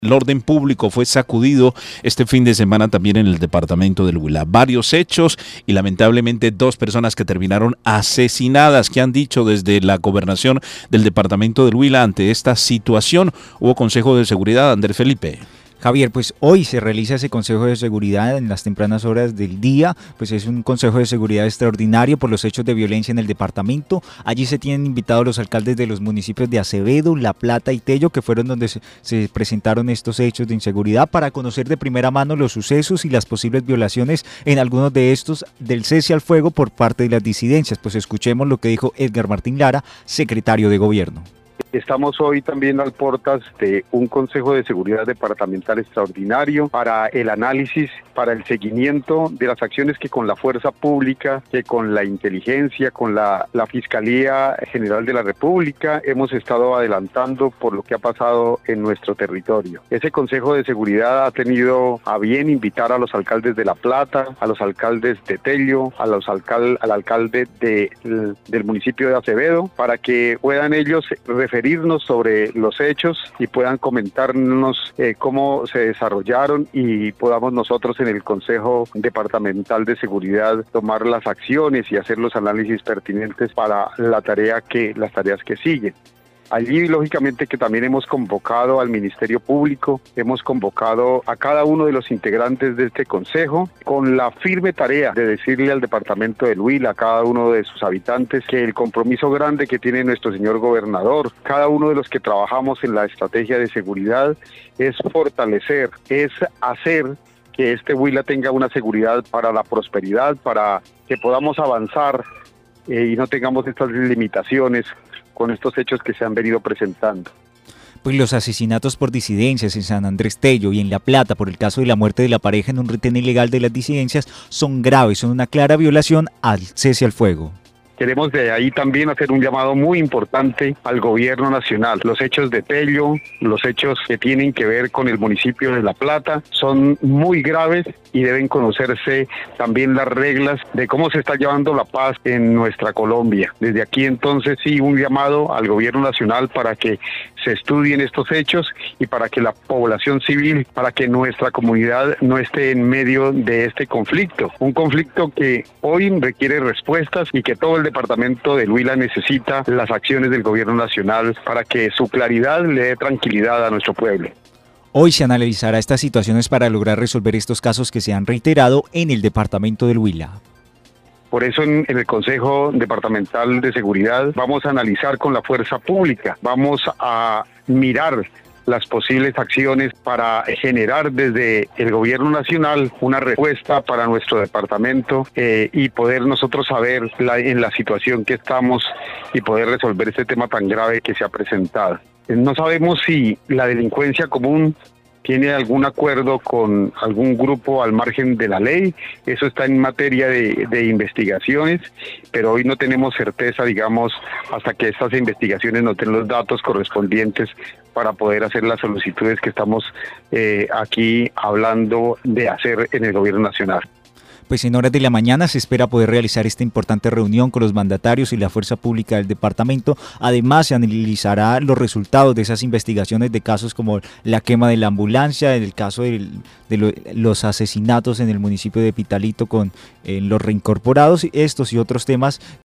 El orden público fue sacudido este fin de semana también en el departamento del Huila. Varios hechos y lamentablemente 2 personas que terminaron asesinadas. ¿Qué han dicho desde la gobernación del departamento del Huila ante esta situación? Hubo Consejo de Seguridad, Andrés Felipe. Javier, pues hoy se realiza ese Consejo de Seguridad en las tempranas horas del día, pues es un Consejo de Seguridad extraordinario por los hechos de violencia en el departamento. Allí se tienen invitados los alcaldes de los municipios de Acevedo, La Plata y Tello, que fueron donde se presentaron estos hechos de inseguridad, para conocer de primera mano los sucesos y las posibles violaciones en algunos de estos del cese al fuego por parte de las disidencias. Pues escuchemos lo que dijo Edgar Martín Lara, secretario de Gobierno. Estamos hoy también al portas de un Consejo de Seguridad Departamental extraordinario para el análisis, para el seguimiento de las acciones que con la fuerza pública, que con la inteligencia, con la Fiscalía General de la República hemos estado adelantando por lo que ha pasado en nuestro territorio. Ese Consejo de Seguridad ha tenido a bien invitar a los alcaldes de La Plata, a los alcaldes de Tello, al alcalde del municipio de Acevedo, para que puedan ellos referirnos sobre los hechos y puedan comentarnos cómo se desarrollaron y podamos nosotros en el Consejo Departamental de Seguridad tomar las acciones y hacer los análisis pertinentes para las tareas que siguen. Allí, lógicamente, que también hemos convocado al Ministerio Público, hemos convocado a cada uno de los integrantes de este consejo con la firme tarea de decirle al departamento del Huila, a cada uno de sus habitantes, que el compromiso grande que tiene nuestro señor gobernador, cada uno de los que trabajamos en la estrategia de seguridad, es fortalecer, es hacer que este Huila tenga una seguridad para la prosperidad, para que podamos avanzar y no tengamos estas limitaciones con estos hechos que se han venido presentando. Pues los asesinatos por disidencias en San Andrés Tello y en La Plata por el caso de la muerte de la pareja en un retén ilegal de las disidencias son graves, son una clara violación al cese al fuego. Queremos de ahí también hacer un llamado muy importante al gobierno nacional. Los hechos de Tello, los hechos que tienen que ver con el municipio de La Plata son muy graves y deben conocerse también las reglas de cómo se está llevando la paz en nuestra Colombia. Desde aquí entonces sí un llamado al gobierno nacional para que se estudien estos hechos y para que la población civil, para que nuestra comunidad no esté en medio de este conflicto. Un conflicto que hoy requiere respuestas y que todo el departamento del Huila necesita las acciones del gobierno nacional para que su claridad le dé tranquilidad a nuestro pueblo. Hoy se analizará estas situaciones para lograr resolver estos casos que se han reiterado en el departamento del Huila. Por eso en el Consejo Departamental de Seguridad vamos a analizar con la fuerza pública, vamos a mirar las posibles acciones para generar desde el gobierno nacional una respuesta para nuestro departamento y poder nosotros saber en la situación que estamos y poder resolver este tema tan grave que se ha presentado. No sabemos si la delincuencia común tiene algún acuerdo con algún grupo al margen de la ley, eso está en materia de investigaciones, pero hoy no tenemos certeza, digamos, hasta que estas investigaciones nos den los datos correspondientes para poder hacer las solicitudes que estamos aquí hablando de hacer en el gobierno nacional. Pues en horas de la mañana se espera poder realizar esta importante reunión con los mandatarios y la fuerza pública del departamento. Además, se analizará los resultados de esas investigaciones de casos como la quema de la ambulancia, el caso de los asesinatos en el municipio de Pitalito con los reincorporados, estos y otros temas